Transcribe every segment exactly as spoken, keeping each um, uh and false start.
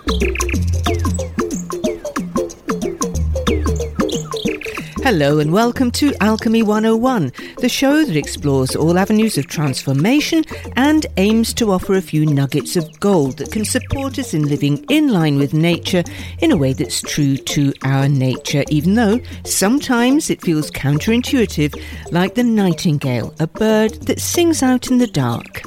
Hello and welcome to Alchemy one oh one, the show that explores all avenues of transformation and aims to offer a few nuggets of gold that can support us in living in line with nature in a way that's true to our nature, even though sometimes it feels counterintuitive, like the nightingale, a bird that sings out in the dark.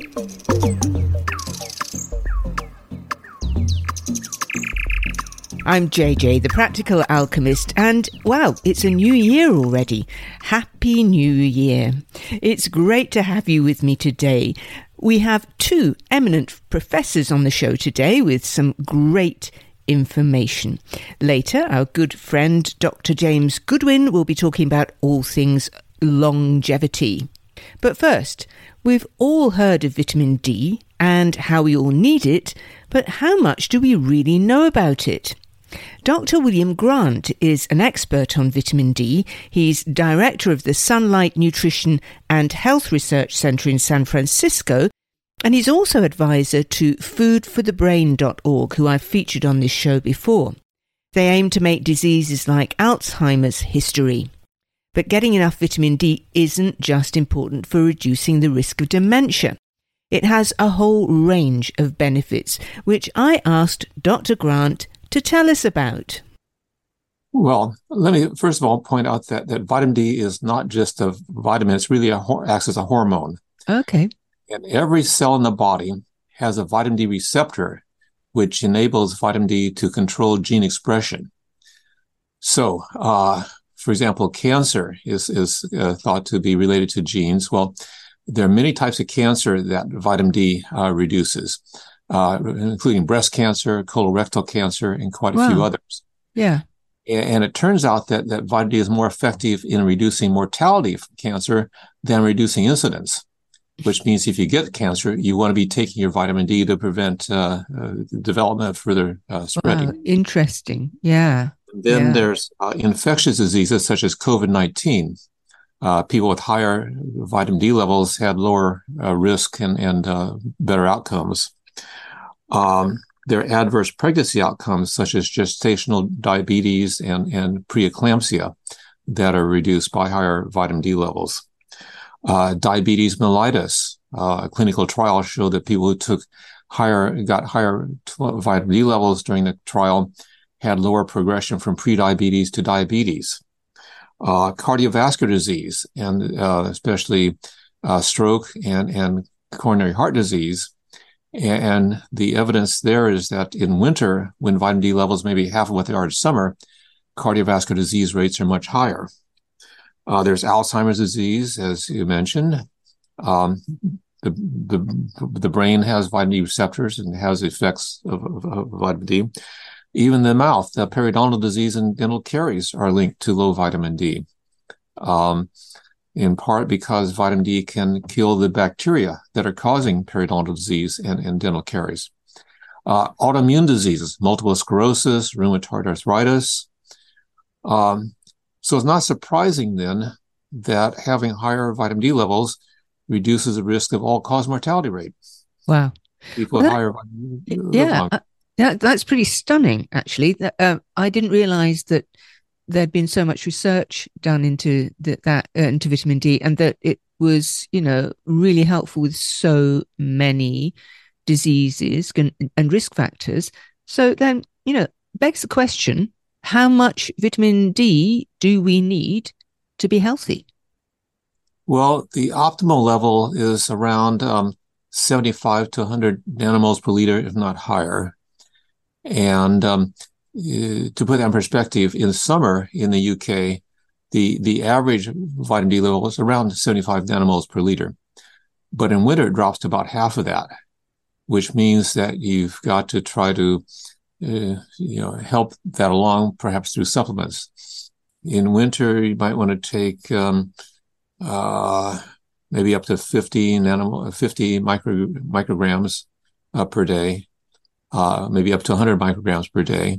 I'm J J, the Practical Alchemist, and wow, it's a new year already. Happy New Year. It's great to have you with me today. We have two eminent professors on the show today with some great information. Later, our good friend Doctor James Goodwin will be talking about all things longevity. But first, we've all heard of vitamin D and how we all need it, but how much do we really know about it? Doctor William Grant is an expert on vitamin D. He's director of the Sunlight Nutrition and Health Research Center in San Francisco, and he's also advisor to food for the brain dot org, who I've featured on this show before. They aim to make diseases like Alzheimer's history. But getting enough vitamin D isn't just important for reducing the risk of dementia. It has a whole range of benefits, which I asked Doctor Grant to tell us about. Well, let me first of all point out that, that vitamin D is not just a vitamin, it's really a, acts as a hormone. Okay. And every cell in the body has a vitamin D receptor, which enables vitamin D to control gene expression. So, uh, for example, cancer is, is uh, thought to be related to genes. Well, there are many types of cancer that vitamin D uh, reduces. Uh, including breast cancer, colorectal cancer, and quite a wow. few others. Yeah. And, and it turns out that, that vitamin D is more effective in reducing mortality from cancer than reducing incidence, which means if you get cancer, you want to be taking your vitamin D to prevent uh, uh, development of further uh, spreading. Wow. Interesting. Yeah. Then yeah. there's uh, infectious diseases such as COVID nineteen. Uh, people with higher vitamin D levels had lower uh, risk and, and uh, better outcomes. Um, there are adverse pregnancy outcomes such as gestational diabetes and, and preeclampsia that are reduced by higher vitamin D levels. Uh, diabetes mellitus, uh, a clinical trial showed that people who took higher, got higher vitamin D levels during the trial had lower progression from prediabetes to diabetes. Uh, cardiovascular disease, and uh, especially uh, stroke and, and coronary heart disease. And the evidence there is that in winter, when vitamin D levels may be half of what they are in summer, cardiovascular disease rates are much higher. Uh, there's Alzheimer's disease, as you mentioned. Um, the, the, the brain has vitamin D receptors and has effects of, of, of vitamin D. Even the mouth, uh, periodontal disease and dental caries are linked to low vitamin D. Um, in part because vitamin D can kill the bacteria that are causing periodontal disease and, and dental caries. Uh, autoimmune diseases, multiple sclerosis, rheumatoid arthritis. Um, so it's not surprising then that having higher vitamin D levels reduces the risk of all-cause mortality rate. Wow. People well, with that, higher vitamin D Yeah, uh, that, that's pretty stunning, actually. Uh, I didn't realize that there'd been so much research done into the, that uh, into vitamin D, and that it was, you know, really helpful with so many diseases and, and risk factors. So then, you know, begs the question: how much vitamin D do we need to be healthy? Well, the optimal level is around um, seventy-five to one hundred nanomoles per liter, if not higher, and um, Uh, to put that in perspective, in summer in the U K, the, the average vitamin D level is around seventy-five nanomoles per liter. But in winter, it drops to about half of that, which means that you've got to try to, uh, you know, help that along, perhaps through supplements. In winter, you might want to take um, uh, maybe up to fifty nanom- fifty micro- micrograms uh, per day, uh, maybe up to one hundred micrograms per day.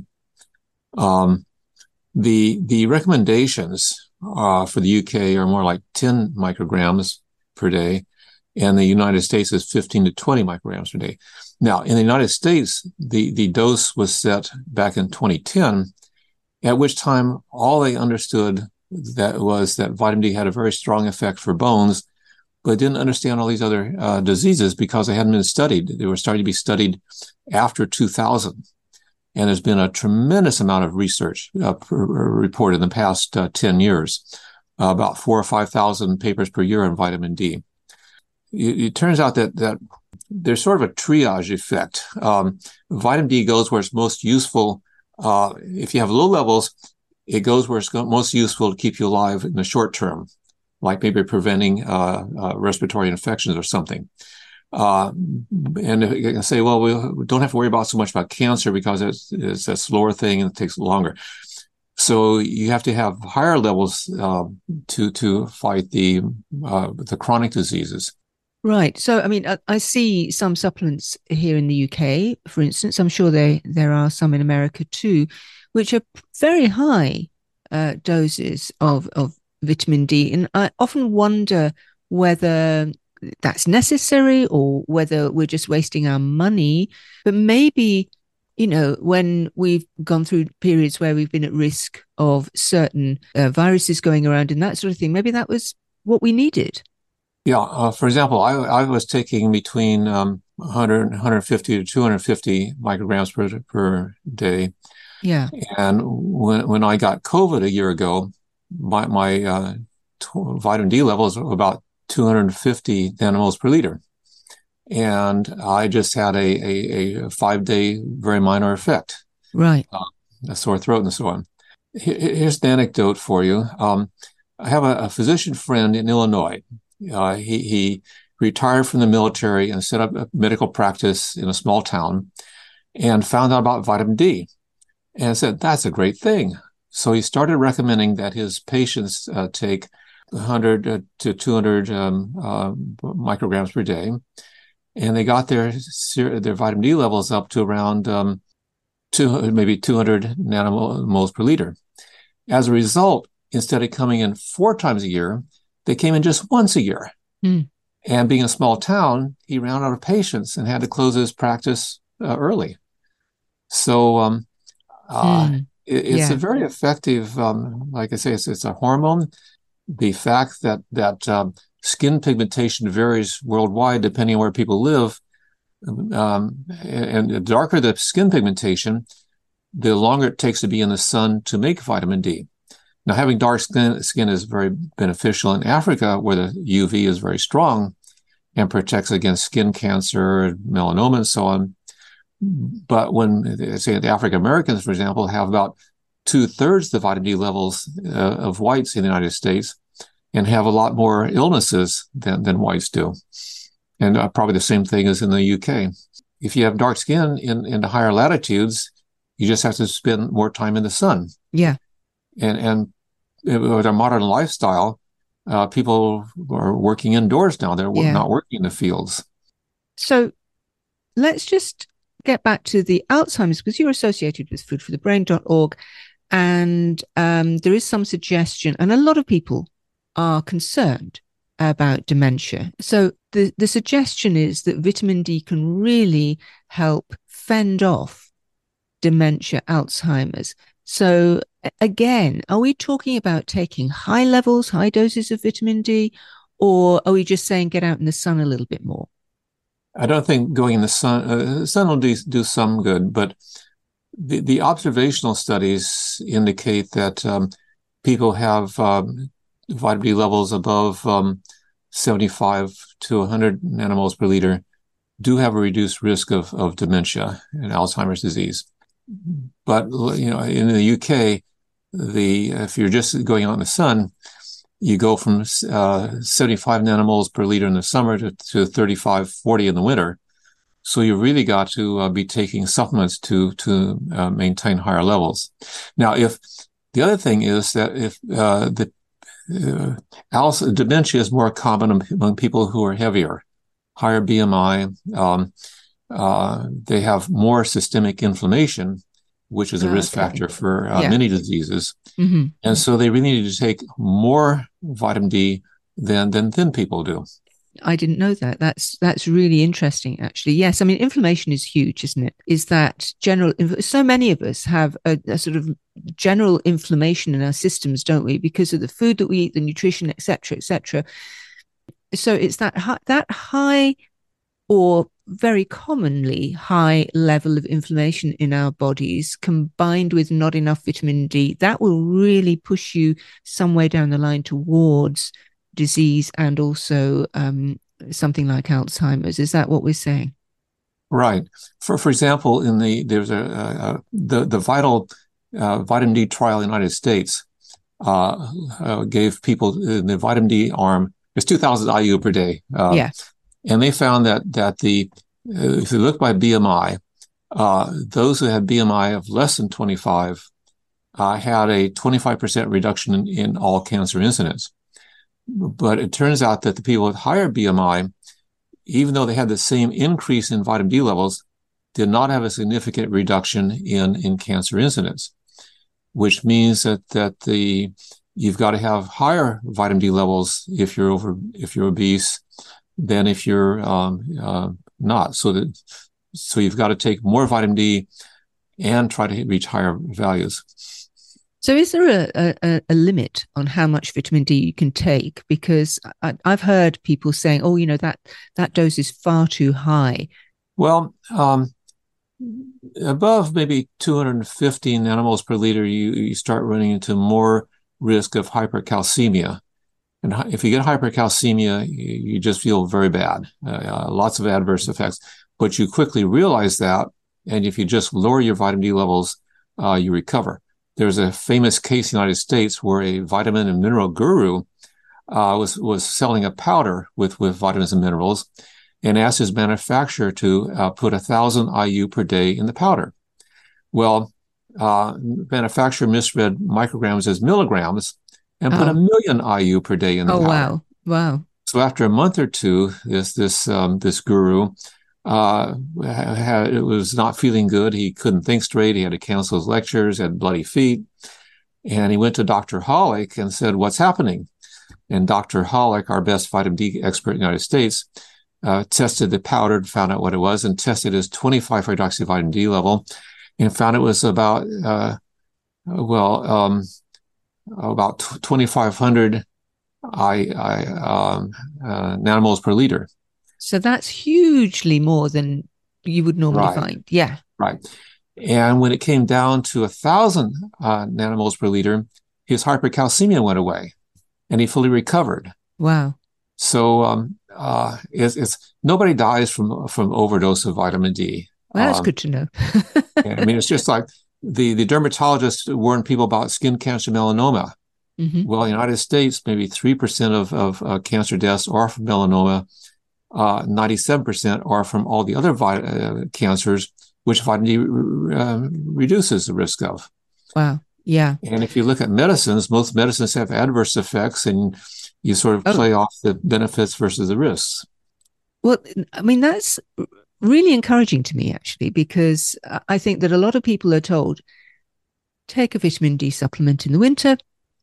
Um, the, the recommendations, uh, for the U K are more like ten micrograms per day. and the United States is fifteen to twenty micrograms per day. Now, in the United States, the, the dose was set back in twenty ten, at which time all they understood that was that vitamin D had a very strong effect for bones, but didn't understand all these other uh, diseases because they hadn't been studied. They were starting to be studied after two thousand. And there's been a tremendous amount of research uh, reported in the past uh, ten years, uh, about four or five thousand papers per year on vitamin D. It, it turns out that that there's sort of a triage effect. Um, vitamin D goes where it's most useful. Uh, if you have low levels, it goes where it's most useful to keep you alive in the short term, like maybe preventing uh, uh, respiratory infections or something. Uh, and if you can say, well, we don't have to worry about so much about cancer because it's, it's a slower thing and it takes longer. So you have to have higher levels uh, to to fight the uh, the chronic diseases. Right. So, I mean, I, I see some supplements here in the U K, for instance. I'm sure there there are some in America too, which are very high uh, doses of of vitamin D, and I often wonder whether that's necessary or whether we're just wasting our money. But maybe, you know, when we've gone through periods where we've been at risk of certain uh, viruses going around and that sort of thing, maybe that was what we needed. Yeah. Uh, for example, I, I was taking between um, one hundred, one hundred fifty to two hundred fifty micrograms per, per day. Yeah. And when when I got COVID a year ago, my, my uh, t- vitamin D levels were about two hundred fifty nanomoles per liter. And I just had a, a, a five-day very minor effect. Right. Uh, a sore throat and so on. Here's an anecdote for you. Um, I have a, a physician friend in Illinois. Uh, he, he retired from the military and set up a medical practice in a small town and found out about vitamin D and said, that's a great thing. So he started recommending that his patients uh, take one hundred to two hundred um, uh, micrograms per day. And they got their their vitamin D levels up to around um, two, maybe two hundred nanomoles per liter. As a result, instead of coming in four times a year, they came in just once a year. Mm. And being a small town, he ran out of patients and had to close his practice uh, early. So um, uh, mm. it, it's yeah. a very effective, um, like I say, it's, it's a hormone. The fact that that um, skin pigmentation varies worldwide depending on where people live, um, and the darker the skin pigmentation, the longer it takes to be in the sun to make vitamin D. Now, having dark skin, skin is very beneficial in Africa, where the U V is very strong and protects against skin cancer, melanoma, and so on. But when, say, the African Americans, for example, have about two-thirds the vitamin D levels uh, of whites in the United States and have a lot more illnesses than, than whites do. And uh, probably the same thing is in the U K. If you have dark skin in, in the higher latitudes, you just have to spend more time in the sun. Yeah. And and with our modern lifestyle, uh, people are working indoors now. They're yeah. not working in the fields. So let's just get back to the Alzheimer's, because you're associated with food for the brain dot org. And um, there is some suggestion, and a lot of people are concerned about dementia. So the, the suggestion is that vitamin D can really help fend off dementia, Alzheimer's. So again, are we talking about taking high levels, high doses of vitamin D, or are we just saying get out in the sun a little bit more? I don't think going in the sun, uh, the sun will do, do some good, but the, the observational studies indicate that um, people have um, vitamin D levels above um, seventy-five to one hundred nanomoles per liter do have a reduced risk of, of dementia and Alzheimer's disease. But, you know, in the U K, the if you're just going out in the sun, you go from uh, seventy-five nanomoles per liter in the summer to, to thirty-five, forty in the winter. So you really got to uh, be taking supplements to to uh, maintain higher levels. Now, if the other thing is that if uh, the uh, Alzheimer's dementia is more common among people who are heavier, higher B M I. Um, uh, they have more systemic inflammation, which is a okay. risk factor for uh, yeah. many diseases. Mm-hmm. And so they really need to take more vitamin D than, than thin people do. I didn't know that. That's that's really interesting, actually. Yes, I mean, inflammation is huge, isn't it? Is that general? So many of us have a, a sort of general inflammation in our systems, don't we? Because of the food that we eat, the nutrition, et cetera, et cetera. So it's that high, that high, or very commonly high level of inflammation in our bodies, combined with not enough vitamin D, that will really push you some way down the line towards disease and also um, something like Alzheimer's. Is that what we're saying? Right. For for example, in the there's a, a, a the the vital uh, vitamin D trial in the United States uh, uh, gave people in the vitamin D arm, it's two thousand I U per day, uh, Yeah. and they found that that the uh, if you look by B M I, uh, those who had B M I of less than twenty-five uh, had a twenty-five percent reduction in, in all cancer incidence. But it turns out that the people with higher B M I, even though they had the same increase in vitamin D levels, did not have a significant reduction in, in cancer incidence, which means that that the you've got to have higher vitamin D levels if you're over if you're obese than if you're um, uh, not. So that so you've got to take more vitamin D and try to reach higher values. So is there a, a, a limit on how much vitamin D you can take? Because I, I've heard people saying, oh, you know, that, that dose is far too high. Well, um, above maybe two hundred fifty nanomoles per liter, you, you start running into more risk of hypercalcemia. And if you get hypercalcemia, you, you just feel very bad, uh, lots of adverse effects. But you quickly realize that, and if you just lower your vitamin D levels, uh, you recover. There's a famous case in the United States where a vitamin and mineral guru uh, was was selling a powder with, with vitamins and minerals and asked his manufacturer to uh, put one thousand I U per day in the powder. Well, uh, manufacturer misread micrograms as milligrams and oh. put a million I U per day in the oh, powder. Oh, wow. Wow. So after a month or two, this this um, this guru uh, had, it was not feeling good. He couldn't think straight. He had to cancel his lectures, had bloody feet. And he went to Doctor Hollick and said, what's happening? And Doctor Hollick, our best vitamin D expert in the United States, uh, tested the powder and found out what it was and tested his twenty-five hydroxyvitamin D level and found it was about, uh, well, um, about twenty-five hundred I, I, um, uh, nanomoles per liter. So that's hugely more than you would normally right. find. Yeah. Right. And when it came down to a thousand uh, nanomoles per liter, his hypercalcemia went away and he fully recovered. Wow. So um, uh, it's, it's nobody dies from, from overdose of vitamin D. Well, that's um, good to know. I mean, it's just like the, the dermatologist warned people about skin cancer, melanoma. Mm-hmm. Well, in the United States, maybe three percent of, of uh, cancer deaths are from melanoma. Uh, ninety-seven percent are from all the other vi- uh, cancers, which vitamin D re- uh, reduces the risk of. Wow. Yeah. And if you look at medicines, most medicines have adverse effects, and you sort of play oh. off the benefits versus the risks. Well, I mean, that's really encouraging to me, actually, because I think that a lot of people are told, take a vitamin D supplement in the winter.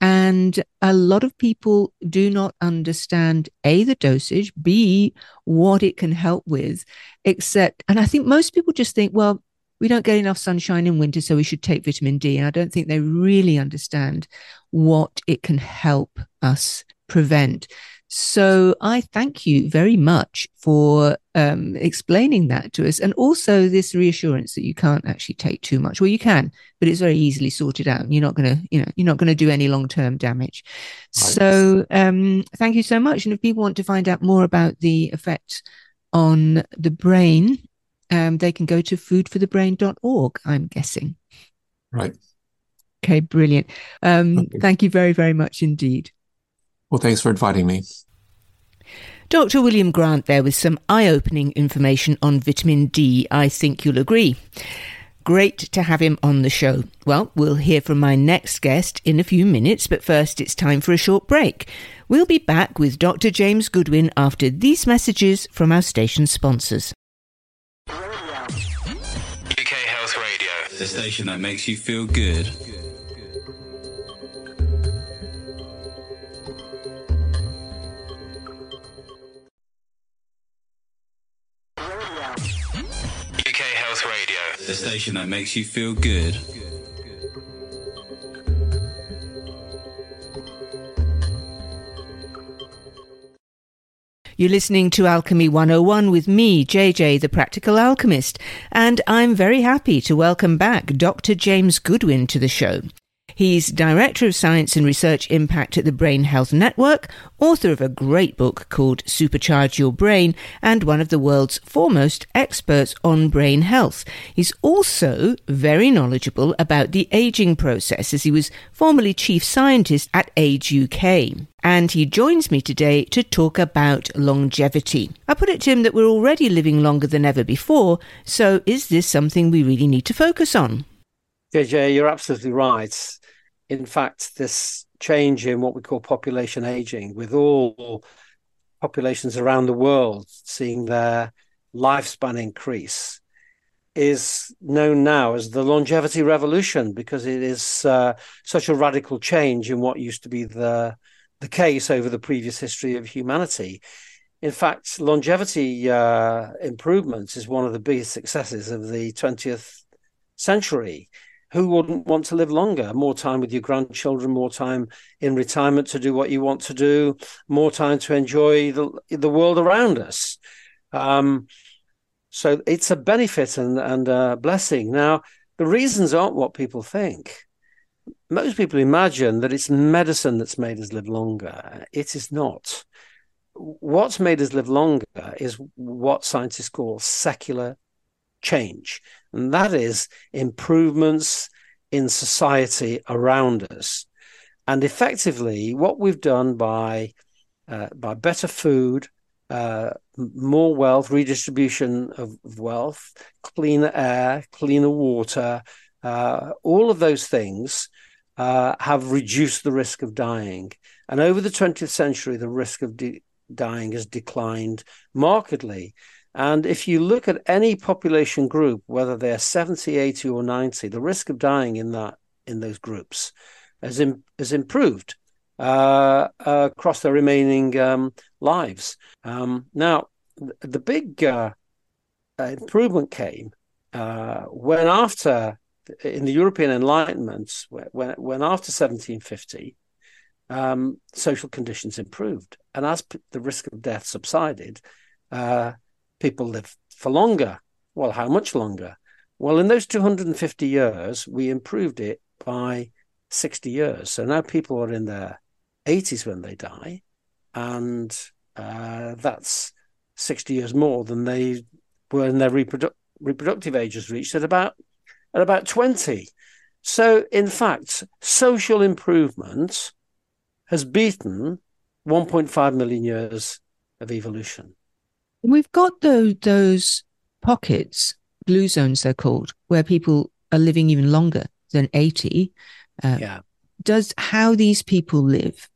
And a lot of people do not understand, A, the dosage, B, what it can help with, except, and I think most people just think, well, we don't get enough sunshine in winter, so we should take vitamin D. And I don't think they really understand what it can help us prevent. So I thank you very much for um, explaining that to us, and also this reassurance that you can't actually take too much. Well, you can, but it's very easily sorted out. You're not going to, you know, you're not going to do any long-term damage. Right. So um, thank you so much. And if people want to find out more about the effect on the brain, um, they can go to food for the brain dot org, I'm guessing. Right. Okay, brilliant. Um, okay. Thank you very, very much indeed. Well, thanks for inviting me. Doctor William Grant there with some eye-opening information on vitamin D, I think you'll agree. Great to have him on the show. Well, we'll hear from my next guest in a few minutes, but first it's time for a short break. We'll be back with Doctor James Goodwin after these messages from our station sponsors. U K Health Radio, the station that makes you feel good. station that makes you feel good. You're listening to Alchemy one oh one with me, J J, the Practical Alchemist, and I'm very happy to welcome back Doctor James Goodwin to the show. He's Director of Science and Research Impact at the Brain Health Network, author of a great book called Supercharge Your Brain, and one of the world's foremost experts on brain health. He's also very knowledgeable about the aging process, as he was formerly Chief Scientist at Age U K. And he joins me today to talk about longevity. I put it to him that we're already living longer than ever before, so is this something we really need to focus on? J J, you're absolutely right. In fact, this change in what we call population aging, with all populations around the world seeing their lifespan increase, is known now as the longevity revolution, because it is uh, such a radical change in what used to be the, the case over the previous history of humanity. In fact, longevity uh, improvements is one of the biggest successes of the twentieth century. Who wouldn't want to live longer? More time with your grandchildren, more time in retirement to do what you want to do, more time to enjoy the, the world around us. Um, so it's a benefit and, and a blessing. Now, the reasons aren't what people think. Most people imagine that it's medicine that's made us live longer. It is not. What's made us live longer is what scientists call secular change, and that is improvements in society around us. And effectively, what we've done by uh, by better food, uh, more wealth, redistribution of, of wealth, cleaner air, cleaner water, uh, all of those things uh, have reduced the risk of dying. And over the twentieth century, the risk of de- dying has declined markedly. And if you look at any population group, whether they're seventy, eighty, or ninety, the risk of dying in that in those groups has, in, has improved uh, uh, across their remaining um, lives. Um, now, the big uh, improvement came uh, when after, in the European Enlightenment, when, when after seventeen fifty, um, social conditions improved. And as p- the risk of death subsided, uh, people live for longer. Well, how much longer? Well, in those two hundred fifty years, we improved it by sixty years. So now people are in their eighties when they die, and uh, that's sixty years more than they were in their reprodu- reproductive ages reached at about at about twenty. So, in fact, social improvement has beaten one point five million years of evolution. We've got those, those pockets, blue zones they're called, where people are living even longer than eighty. Uh, yeah. Does how these people live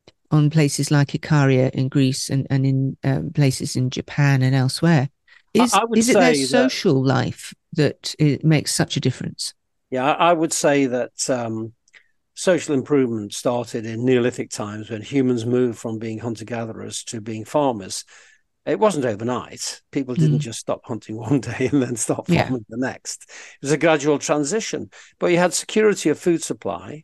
on places like Ikaria in Greece and, and in um, places in Japan and elsewhere, is, I, I would is it their say social that, life that it makes such a difference? Yeah, I would say that um, social improvement started in Neolithic times when humans moved from being hunter-gatherers to being farmers. It wasn't overnight. People didn't mm. just stop hunting one day and then stop farming yeah. the next. It was a gradual transition. But you had security of food supply,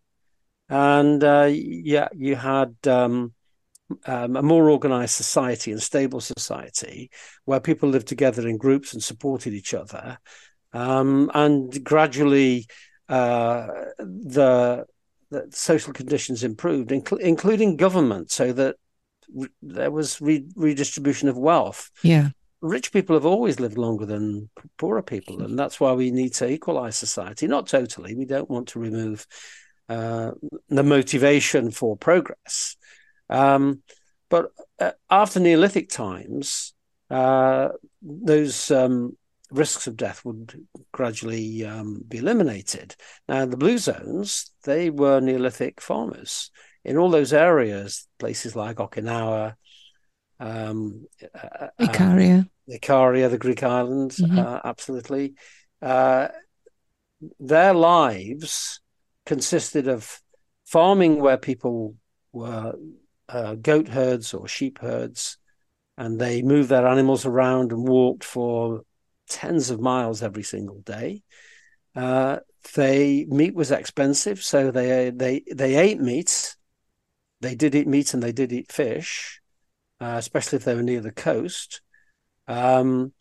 and uh, yeah, you had um, um, a more organized society and stable society where people lived together in groups and supported each other. Um, and gradually, uh, the, the social conditions improved, inc- including government, so that there was re- redistribution of wealth. Yeah, rich people have always lived longer than poorer people, and that's why we need to equalize society. Not totally. We don't want to remove uh, the motivation for progress. Um, but uh, after Neolithic times, uh, those um, risks of death would gradually um, be eliminated. Now, the blue zones, they were Neolithic farmers. In all those areas, places like Okinawa, um, uh, Ikaria, um, Ikaria, the Greek islands, mm-hmm. uh, absolutely. Uh, their lives consisted of farming where people were uh, goat herds or sheep herds, and they moved their animals around and walked for tens of miles every single day. Uh, they meat was expensive, so they they they ate meat. They did eat meat and they did eat fish, uh, especially if they were near the coast. Um,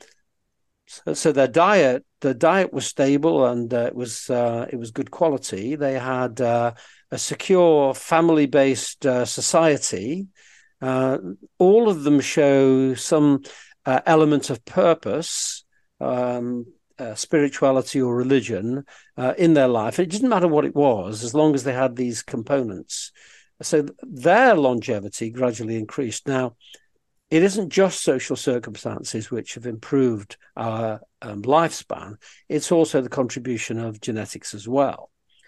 so, so their diet, the diet was stable and uh, it was uh, it was good quality. They had uh, a secure family-based uh, society. Uh, all of them show some uh, element of purpose, um, uh, spirituality or religion uh, in their life. It didn't matter what it was, as long as they had these components. So their longevity gradually increased. Now, it isn't just social circumstances which have improved our um, lifespan. It's also the contribution of genetics as well.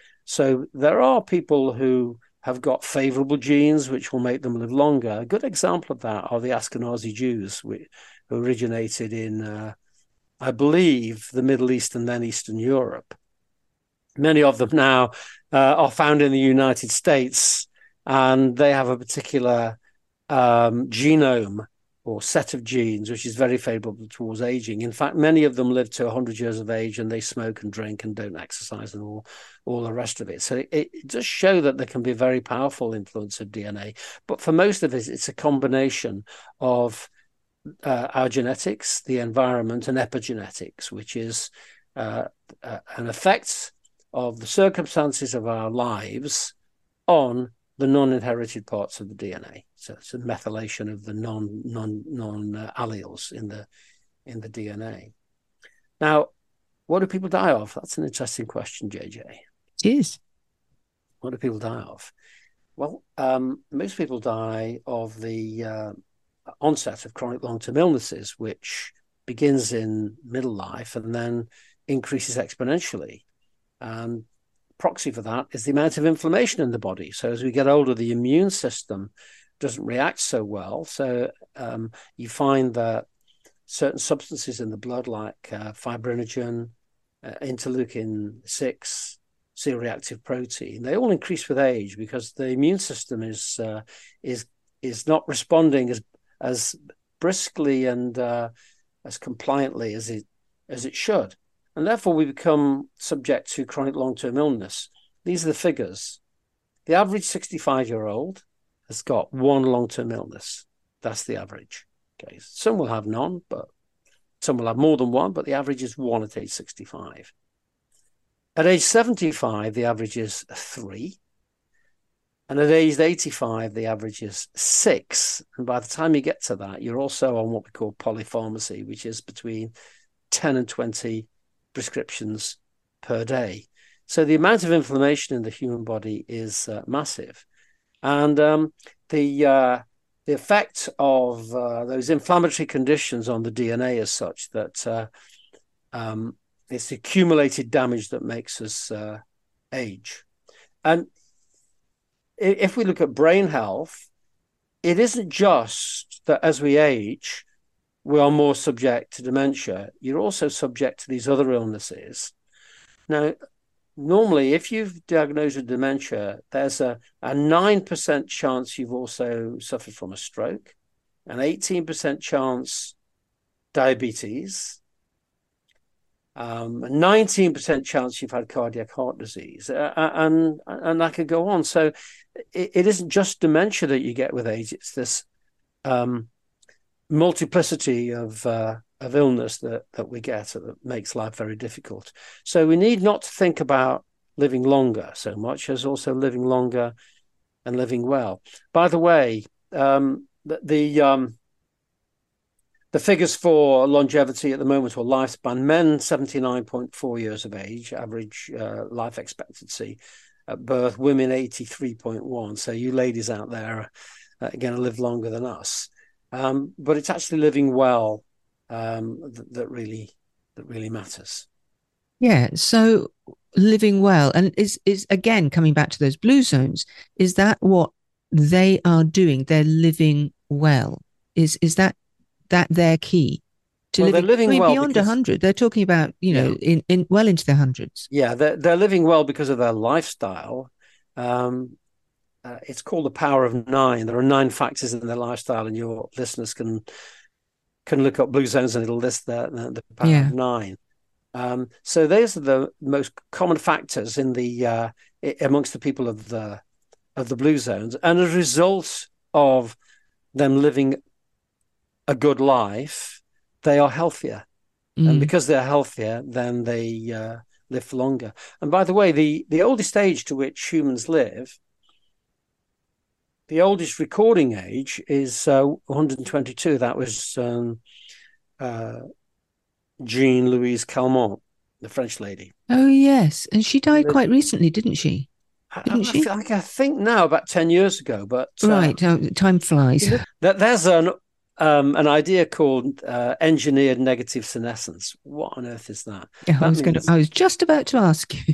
So there are people who have got favorable genes which will make them live longer. A good example of that are the Ashkenazi Jews, who originated in, uh, I believe, the Middle East and then Eastern Europe. Many of them now uh, are found in the United States, and they have a particular um, genome or set of genes which is very favorable towards aging. In fact, many of them live to one hundred years of age, and they smoke and drink and don't exercise and all, all the rest of it. So it, it does show that there can be a very powerful influence of D N A. But for most of it, it's a combination of uh, our genetics, the environment, and epigenetics, which is uh, uh, an effect of the circumstances of our lives on the non-inherited parts of the D N A. So it's a methylation of the non non non uh, alleles in the in the D N A. Now, what do people die of? That's an interesting question, J J. It is. What do people die of? Well, um, most people die of the uh, onset of chronic long-term illnesses, which begins in middle life and then increases exponentially. And proxy for that is the amount of inflammation in the body. So as we get older, the immune system doesn't react so well. So um, you find that certain substances in the blood, like uh, fibrinogen, uh, interleukin six, C-reactive protein, they all increase with age because the immune system is uh, is is not responding as as briskly and uh, as compliantly as it as it should. And therefore, we become subject to chronic long-term illness. These are the figures. The average sixty-five-year-old has got one long-term illness. That's the average. Okay, some will have none, but some will have more than one, but the average is one at age sixty-five. At age seventy-five, the average is three. And at age eighty-five, the average is six. And by the time you get to that, you're also on what we call polypharmacy, which is between ten and twenty prescriptions per day. So the amount of inflammation in the human body is uh, massive. And um, the uh, the effect of uh, those inflammatory conditions on the D N A is such that uh, um, it's the accumulated damage that makes us uh, age. And if we look at brain health, it isn't just that as we age, we are more subject to dementia. You're also subject to these other illnesses. Now, normally, if you've diagnosed with dementia, there's a, a nine percent chance you've also suffered from a stroke, an eighteen percent chance diabetes, um, a nineteen percent chance you've had cardiac heart disease, uh, and, and I could go on. So it, it isn't just dementia that you get with age, it's this um, multiplicity of uh, of illness that that we get that makes life very difficult. So we need not to think about living longer so much as also living longer and living well. By the way, um, the the, um, the figures for longevity at the moment, or lifespan: men seventy-nine point four years of age, average uh, life expectancy at birth; women eighty-three point one. So you ladies out there are going to live longer than us. Um, but it's actually living well um, that, that really that really matters. Yeah. So living well, and is is again coming back to those blue zones. Is that what they are doing? They're living well. Is is that that their key to well, living, they're living I mean, well beyond because, a hundred? They're talking about you know yeah. in in well into their hundreds. Yeah, they're they're living well because of their lifestyle. Um, Uh, it's called the power of nine. There are nine factors in their lifestyle, and your listeners can can look up blue zones and it'll list the, the, the power yeah. of nine. Um, so those are the most common factors in the uh, amongst the people of the of the blue zones, and as a result of them living a good life, they are healthier, mm. and because they're healthier, then they uh, live for longer. And by the way, the the oldest age to which humans live, the oldest recording age is uh, one hundred twenty-two. That was um, uh, Jean Louise Calment, the French lady. Oh, yes. And she died quite recently, didn't she? Didn't I, she? I, I think now about ten years ago, but... Right, uh, time flies. There's an, um, an idea called uh, engineered negative senescence. What on earth is that? Yeah, that I, was means... going to, I was just about to ask you.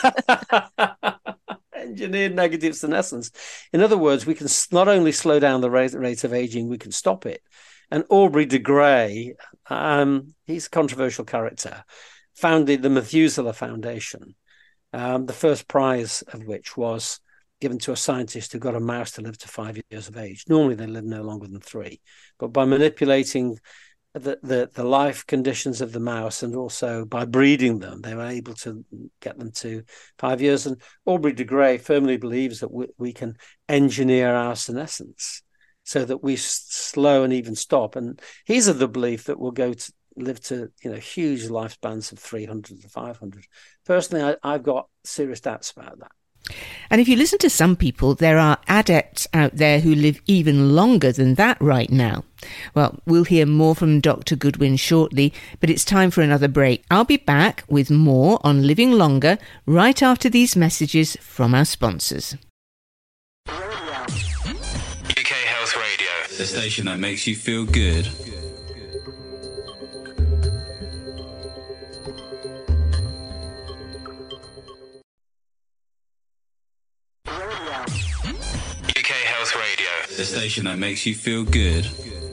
Engineered negative senescence. In other words, we can not only slow down the rate, rate of aging, we can stop it. And Aubrey de Grey, um, he's a controversial character, founded the Methuselah Foundation, um, the first prize of which was given to a scientist who got a mouse to live to five years of age. Normally they live no longer than three. But by manipulating the, the, the life conditions of the mouse and also by breeding them, they were able to get them to five years. And Aubrey de Grey firmly believes that we, we can engineer our senescence so that we slow and even stop. And he's of the belief that we'll go to live to, you know, huge lifespans of three hundred to five hundred. Personally, I, I've got serious doubts about that. And if you listen to some people, there are adepts out there who live even longer than that right now. Well, we'll hear more from Doctor Goodwin shortly, but it's time for another break. I'll be back with more on living longer right after these messages from our sponsors. U K Health Radio, the station that makes you feel good. U K Health Radio, the station that makes you feel good.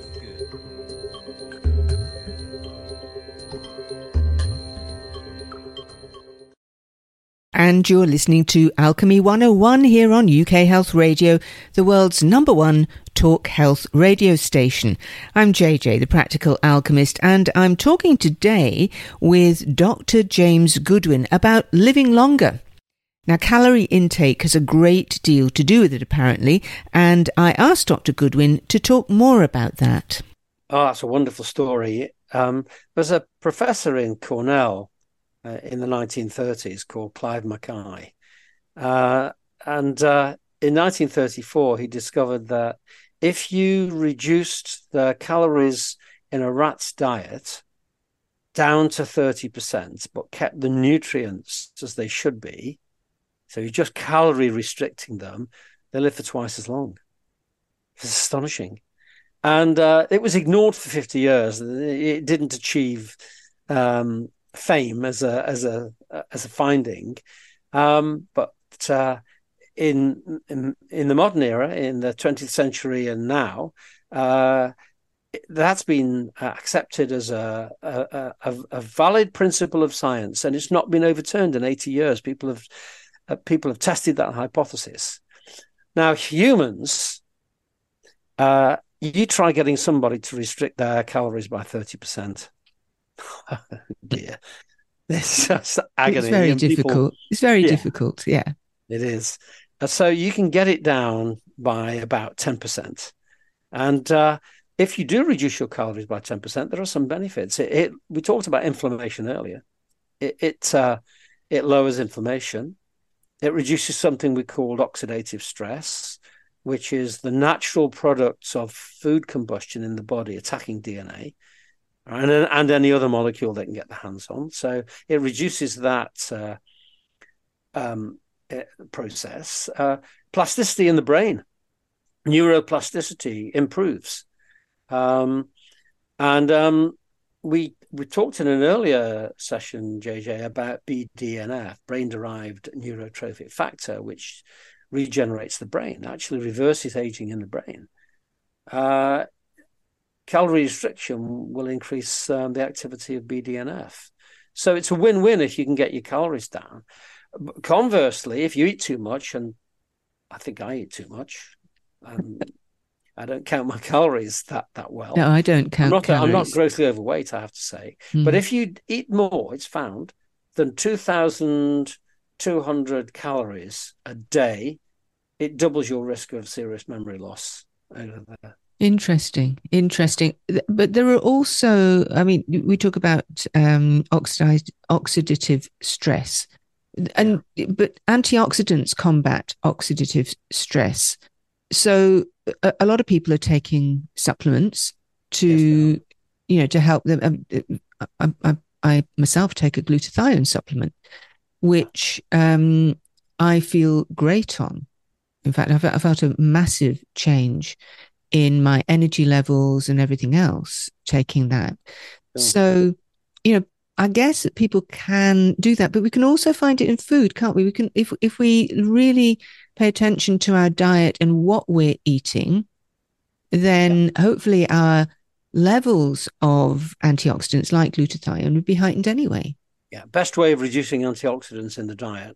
And you're listening to Alchemy one oh one here on U K Health Radio, the world's number one talk health radio station. I'm J J, the Practical Alchemist, and I'm talking today with Doctor James Goodwin about living longer. Now, calorie intake has a great deal to do with it, apparently, and I asked Doctor Goodwin to talk more about that. Oh, that's a wonderful story. Um, there's a professor in Cornell uh, in the nineteen thirties called Clive Mackay. Uh, and uh, in nineteen thirty-four, he discovered that if you reduced the calories in a rat's diet down to thirty percent, but kept the nutrients as they should be, so you're just calorie restricting them, they live for twice as long. It's astonishing. And uh, it was ignored for fifty years. It didn't achieve um, fame as a as a as a finding. Um, but uh, in, in in the modern era, in the twentieth century and now, uh, that's been accepted as a, a, a, a valid principle of science, and it's not been overturned in eighty years. People have uh, people have tested that hypothesis. Now, humans, uh, you try getting somebody to restrict their calories by thirty percent. Oh, dear, it's just agony. It's very and difficult. People, it's very yeah, difficult. Yeah, it is. Uh, so you can get it down by about ten percent, and uh, if you do reduce your calories by ten percent, there are some benefits. It, it we talked about inflammation earlier. It it, uh, it lowers inflammation. It reduces something we called oxidative stress, which is the natural products of food combustion in the body attacking D N A and, and any other molecule they can get their hands on. So it reduces that uh, um, process. Uh, plasticity in the brain, neuroplasticity improves. Um, and um, we we talked in an earlier session, J J, about B D N F, brain-derived neurotrophic factor, which regenerates the brain, actually reverses aging in the brain. Uh, calorie restriction will increase um, the activity of B D N F. So it's a win-win if you can get your calories down. But conversely, if you eat too much, and I think I eat too much, um, I don't count my calories that that well. No, I don't count I'm not, calories. I'm not grossly overweight, I have to say. Mm. But if you eat more, it's found, than two thousand two hundred calories a day, it doubles your risk of serious memory loss over there. Interesting, interesting. But there are also, I mean, we talk about um, oxidized, oxidative stress, and yeah. but antioxidants combat oxidative stress. So a, a lot of people are taking supplements to, yes, you know, to help them. I, I, I myself take a glutathione supplement, which um, I feel great on. In fact, I've, I felt a massive change in my energy levels and everything else, taking that. Oh. So, you know, I guess that people can do that, but we can also find it in food, can't we? We can, if if we really pay attention to our diet and what we're eating, then yeah. hopefully our levels of antioxidants like glutathione would be heightened anyway. Yeah, best way of reducing antioxidants in the diet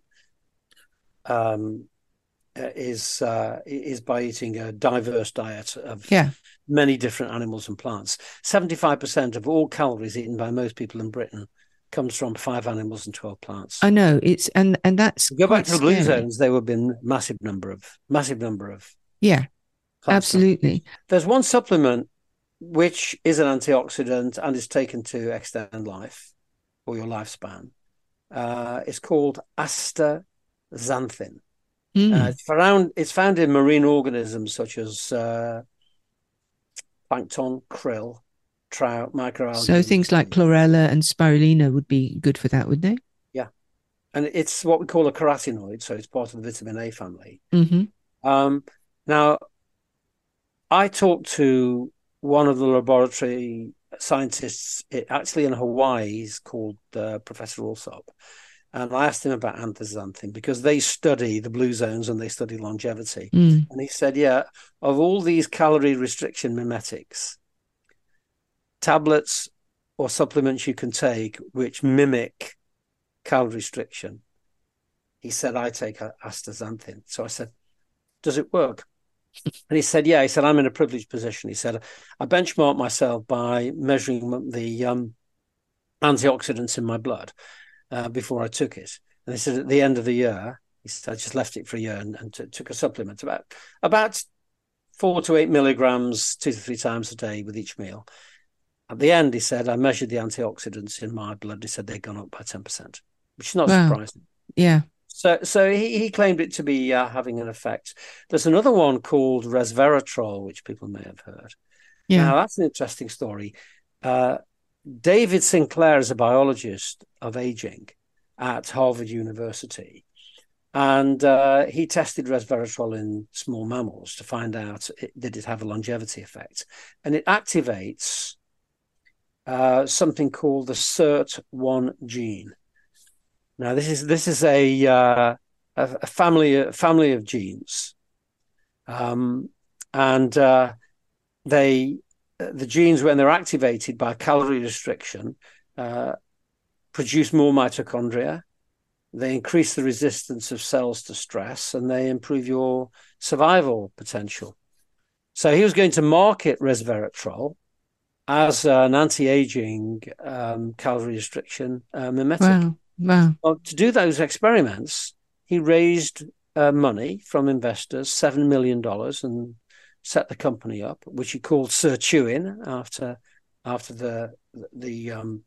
um, is uh, is by eating a diverse diet of yeah. many different animals and plants. seventy-five percent of all calories eaten by most people in Britain comes from five animals and twelve plants. I know it's and and that's go back to the blue scary. zones. There would have been massive number of massive number of yeah, absolutely. Samples. There's one supplement which is an antioxidant and is taken to extend life or your lifespan. Uh, it's called astaxanthin. Mm. Uh, it's found it's found in marine organisms such as uh, plankton, krill, trout, microalgae. So things like chlorella and spirulina would be good for that, would they? Yeah, and it's what we call a carotenoid, so it's part of the vitamin A family. Mm-hmm. Um, now, I talked to one of the laboratory scientists, actually in Hawaii, he's called uh, Professor Alsop. And I asked him about astaxanthin because they study the blue zones and they study longevity. Mm. And he said, yeah, of all these calorie restriction mimetics, tablets or supplements you can take which mimic calorie restriction, he said, I take astaxanthin. So I said, does it work? And he said, yeah. He said, I'm in a privileged position. He said, I benchmarked myself by measuring the um, antioxidants in my blood. Uh, before I took it. And they said at the end of the year, he said, I just left it for a year and, and t- took a supplement, about about four to eight milligrams, two to three times a day with each meal. At the end, he said, I measured the antioxidants in my blood. He said they'd gone up by ten percent, which is not wow. surprising. Yeah. So so he, he claimed it to be uh, having an effect. There's another one called resveratrol, which people may have heard. Yeah. Now, that's an interesting story. Uh, David Sinclair is a biologist of aging at Harvard University, and uh, he tested resveratrol in small mammals to find out it, did it have a longevity effect, and it activates uh, something called the S I R T one gene. Now, this is this is a uh, a, a family a family of genes, um, and uh, they. The genes, when they're activated by calorie restriction, uh, produce more mitochondria. They increase the resistance of cells to stress, and they improve your survival potential. So he was going to market resveratrol as an anti-aging um, calorie restriction uh, mimetic. Wow. Wow. Well, to do those experiments, he raised uh, money from investors, seven million dollars, and set the company up, which he called sirtuin after after the the um,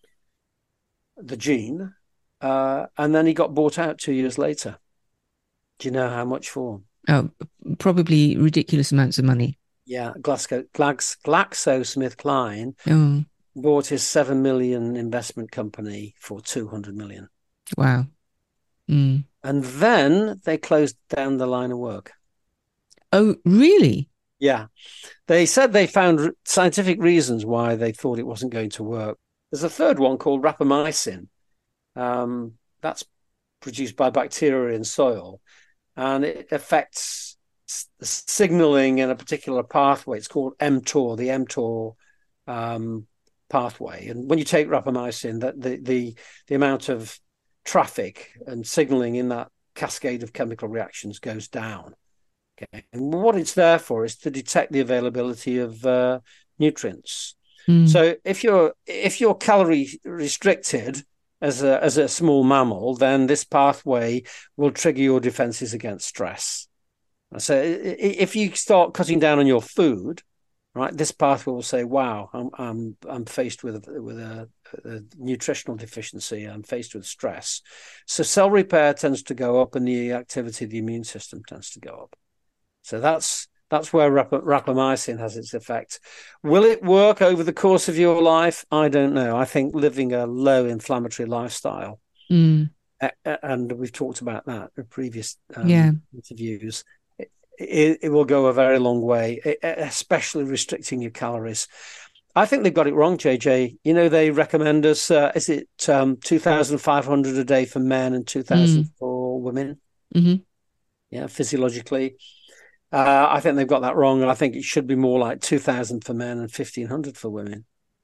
the gene, uh, and then he got bought out two years later. Do you know how much for? Oh, probably ridiculous amounts of money. Yeah, Glasgow, Glax, GlaxoSmithKline oh. bought his seven million investment company for two hundred million. Wow. Mm. And then they closed down the line of work. Oh, really? Yeah. They said they found scientific reasons why they thought it wasn't going to work. There's a third one called rapamycin. Um, that's produced by bacteria in soil, and it affects the signaling in a particular pathway. It's called mTOR, the mTOR um, pathway. And when you take rapamycin, that the, the, the amount of traffic and signaling in that cascade of chemical reactions goes down. Okay. And what it's there for is to detect the availability of uh, nutrients. Mm. So if you're if you're calorie restricted as a as a small mammal, then this pathway will trigger your defenses against stress. So if you start cutting down on your food, right, this pathway will say, "Wow, I'm I'm I'm faced with with a, a nutritional deficiency. I'm faced with stress." So cell repair tends to go up, and the activity of the immune system tends to go up. So that's that's where rap- rapamycin has its effect. Will it work over the course of your life? I don't know. I think living a low inflammatory lifestyle, Mm. and we've talked about that in previous um, yeah. interviews. It, it will go a very long way, especially restricting your calories. I think they've got it wrong, J J. You know, they recommend us, uh, is it um, two thousand five hundred a day for men and two thousand Mm. for women? Mm-hmm. Yeah, physiologically. Uh, I think they've got that wrong. I think it should be more like two thousand for men and fifteen hundred for women.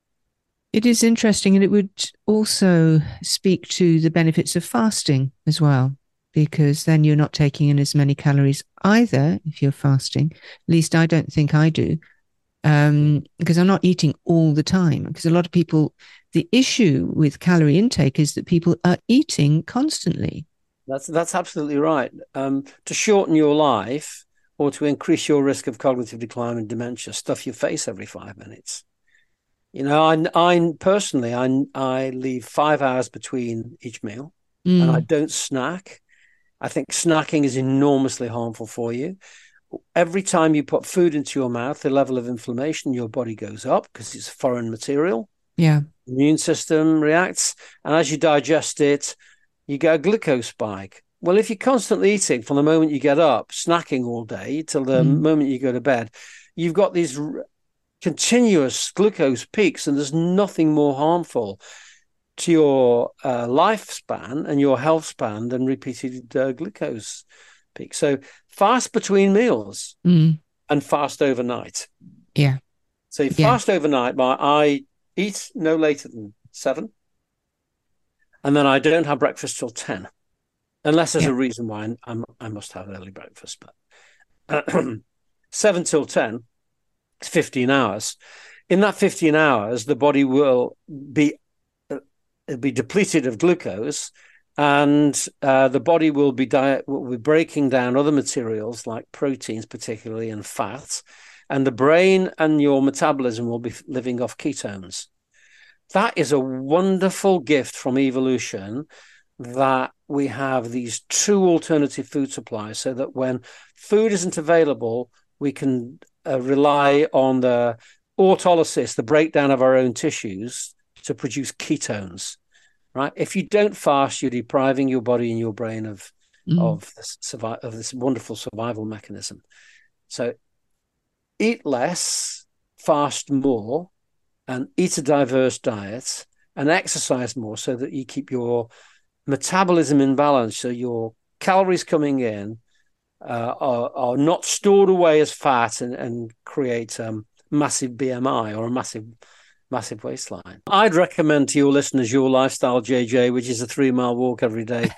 It is interesting, and it would also speak to the benefits of fasting as well, because then you're not taking in as many calories either if you're fasting. At least I don't think I do, um, because I'm not eating all the time. Because a lot of people, the issue with calorie intake is that people are eating constantly. That's that's absolutely right. Um, to shorten your life or to increase your risk of cognitive decline and dementia, stuff your face every five minutes. You know, I, I personally, I, I leave five hours between each meal, Mm. and I don't snack. I think snacking is enormously harmful for you. Every time you put food into your mouth, the level of inflammation in your body goes up because it's foreign material. Yeah. The immune system reacts, and as you digest it, you get a glucose spike. Well, if you're constantly eating from the moment you get up, snacking all day till the Mm. moment you go to bed, you've got these r- continuous glucose peaks, and there's nothing more harmful to your uh, lifespan and your health span than repeated uh, glucose peaks. So fast between meals Mm. and fast overnight. Yeah. So Yeah. fast overnight, my, I eat no later than seven, and then I don't have breakfast till ten, unless there's Yeah. a reason why I'm, I must have early breakfast. But seven till ten, it's fifteen hours. In that fifteen hours, the body will be uh, be depleted of glucose, and uh, the body will be di- will be breaking down other materials like proteins, particularly, and fat, and the brain and your metabolism will be living off ketones. That is a wonderful gift from evolution, that we have these two alternative food supplies, so that when food isn't available, we can uh, rely on the autolysis, the breakdown of our own tissues, to produce ketones. Right? If you don't fast, you're depriving your body and your brain of Mm. of this survi- of this wonderful survival mechanism. So eat less, fast more, and eat a diverse diet, and exercise more, so that you keep your metabolism in balance, so your calories coming in uh, are, are not stored away as fat and, and create um, massive B M I or a massive massive waistline. I'd recommend to your listeners your lifestyle, J J, which is a three mile walk every day.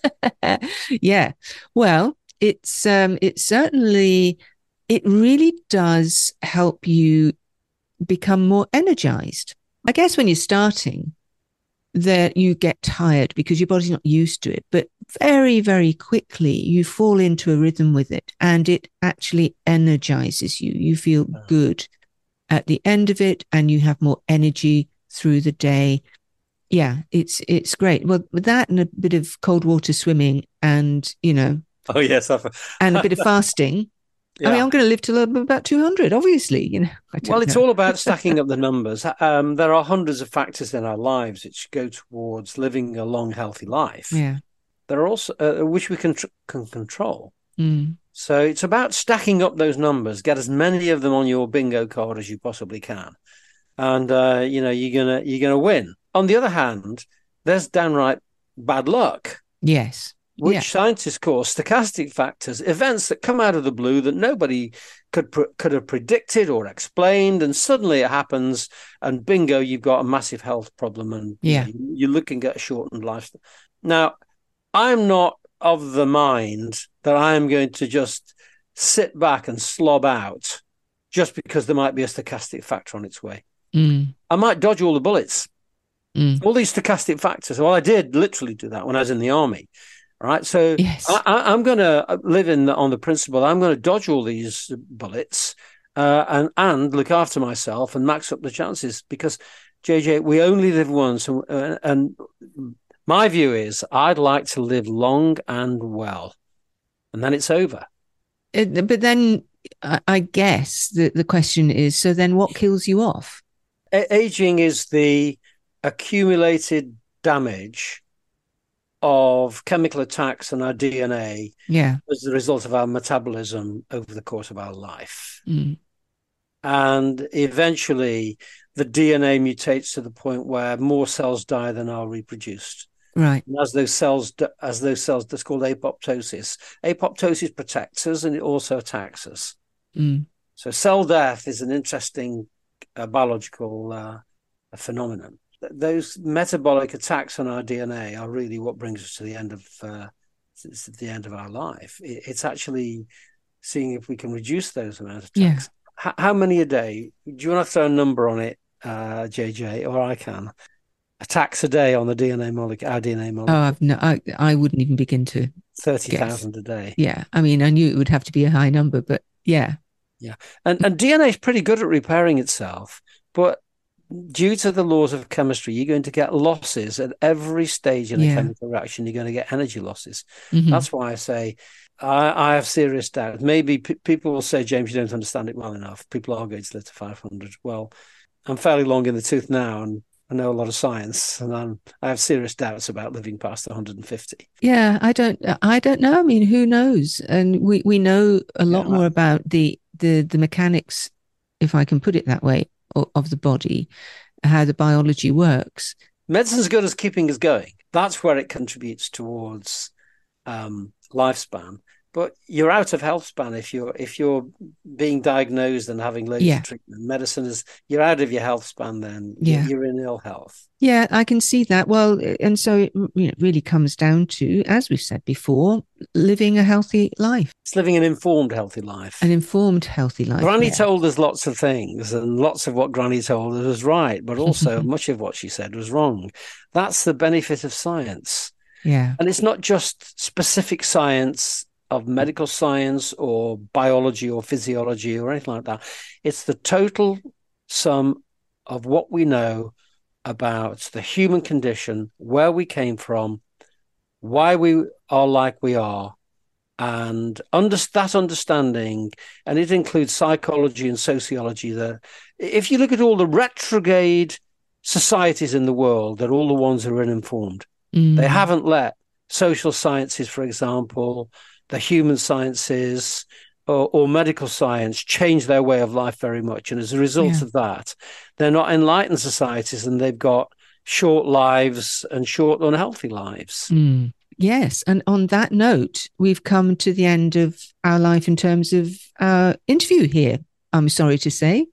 Yeah. Well, it's um it certainly it really does help you become more energized. I guess when you're starting, that you get tired because your body's not used to it, but very, very quickly you fall into a rhythm with it, and it actually energizes you. You feel good at the end of it, and you have more energy through the day. Yeah, it's it's great. Well, with that and a bit of cold water swimming, and you know, Oh yes, I've... and a bit of fasting. Yeah. I mean, I'm going to live till about two hundred, obviously, you know. I don't Well, it's know. all about stacking up the numbers. Um, there are hundreds of factors in our lives which go towards living a long, healthy life. Yeah. There are also uh, which we can, tr- can control. Mm. So it's about stacking up those numbers. Get as many of them on your bingo card as you possibly can, and uh, you know you're gonna you're gonna win. On the other hand, there's downright bad luck, Yes. which Yeah. scientists call stochastic factors, events that come out of the blue that nobody could pr- could have predicted or explained, and suddenly it happens, and bingo, you've got a massive health problem, and Yeah. you know, you're looking at a shortened life. Now, I'm not of the mind that I'm going to just sit back and slob out just because there might be a stochastic factor on its way. Mm. I might dodge all the bullets. Mm. All these stochastic factors. Well, I did literally do that when I was in the army. All right. So Yes. I, I, I'm going to live in the, on the principle I'm going to dodge all these bullets uh, and, and look after myself and max up the chances, because, J J, we only live once. And, uh, and my view is I'd like to live long and well, and then it's over. It, but then I, I guess the, the question is, so then what kills you off? A- aging is the accumulated damage of chemical attacks on our D N A Yeah. as the result of our metabolism over the course of our life. Mm. And eventually the D N A mutates to the point where more cells die than are reproduced. Right. And as those cells, as those cells, that's called apoptosis. Apoptosis protects us and it also attacks us. Mm. So cell death is an interesting uh, biological uh, phenomenon. Those metabolic attacks on our D N A are really what brings us to the end of uh, the end of our life. It's actually seeing if we can reduce those amount of attacks. Yeah. H- how many a day? Do you want to throw a number on it, uh, J J, or I can? Attacks a day on the D N A molecule, our D N A molecule. Oh, I've no, I, I wouldn't even begin to. thirty thousand a day. Yeah. I mean, I knew it would have to be a high number, but yeah. Yeah. And, and D N A is pretty good at repairing itself, but due to the laws of chemistry, you're going to get losses at every stage in a yeah. chemical reaction. You're going to get energy losses. Mm-hmm. That's why I say I, I have serious doubts. Maybe p- people will say, James, you don't understand it well enough. People are going to live to five hundred. Well, I'm fairly long in the tooth now, and I know a lot of science, and I'm, I have serious doubts about living past one hundred fifty. Yeah, I don't, I don't know. I mean, who knows? And we, we know a lot yeah, more about the, the, the mechanics, if I can put it that way, of the body, how the biology works. Medicine's good as keeping us going. That's where it contributes towards um, lifespan. But you're out of health span if you're if you're being diagnosed and having loads yeah. of treatment. Medicine is you're out of your health span. Then yeah. you're in ill health. Yeah, I can see that. Well, and so it you know, really comes down to, as we've said before, living a healthy life. It's living an informed, healthy life. An informed, healthy life. Granny yeah. told us lots of things, and lots of what Granny told us was right, but also much of what she said was wrong. That's the benefit of science. Yeah, and it's not just specific science of medical science or biology or physiology or anything like that. It's the total sum of what we know about the human condition, where we came from, why we are like we are, and under, that understanding, and it includes psychology and sociology. That if you look at all the retrograde societies in the world, they're all the ones who are uninformed. Mm. They haven't let social sciences, for example, the human sciences or, or medical science change their way of life very much. And as a result yeah. of that, they're not enlightened societies, and they've got short lives and short, unhealthy lives. Mm. Yes. And on that note, we've come to the end of our life in terms of our interview here, I'm sorry to say.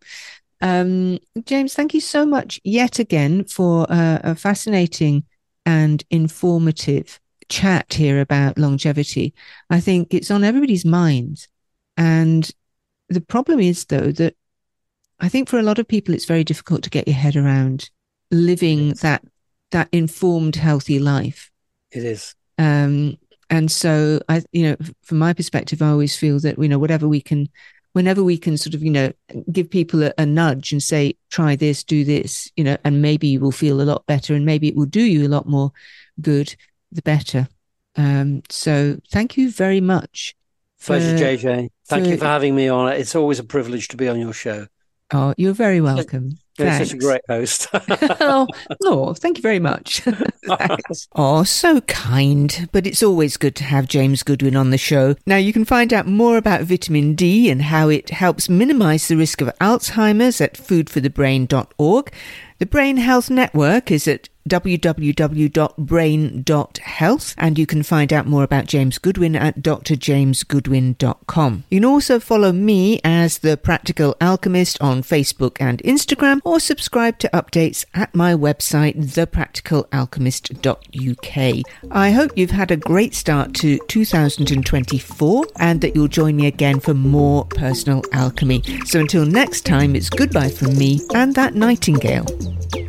Um, James, thank you so much yet again for uh, a fascinating and informative chat here about longevity. I think it's on everybody's minds. And the problem is, though, that I think for a lot of people, it's very difficult to get your head around living yes. that that informed, healthy life. It is. Um, and so, I, you know, from my perspective, I always feel that, you know, whatever we can, whenever we can sort of, you know, give people a, a nudge and say, try this, do this, you know, and maybe you will feel a lot better, and maybe it will do you a lot more good, the better. Um, so thank you very much. For, Pleasure, J J. Thank for, you for having me on. It's always a privilege to be on your show. Oh, you're very welcome. You're such a great host. oh, oh, thank you very much. Thanks. Oh, so kind. But it's always good to have James Goodwin on the show. Now, you can find out more about vitamin D and how it helps minimise the risk of Alzheimer's at food for the brain dot org. The Brain Health Network is at w w w dot brain dot health, and you can find out more about James Goodwin at d r james goodwin dot com. You can also follow me as The Practical Alchemist on Facebook and Instagram, or subscribe to updates at my website the practical alchemist dot u k. I hope you've had a great start to two thousand twenty-four and that you'll join me again for more personal alchemy. So until next time, it's goodbye from me and that nightingale.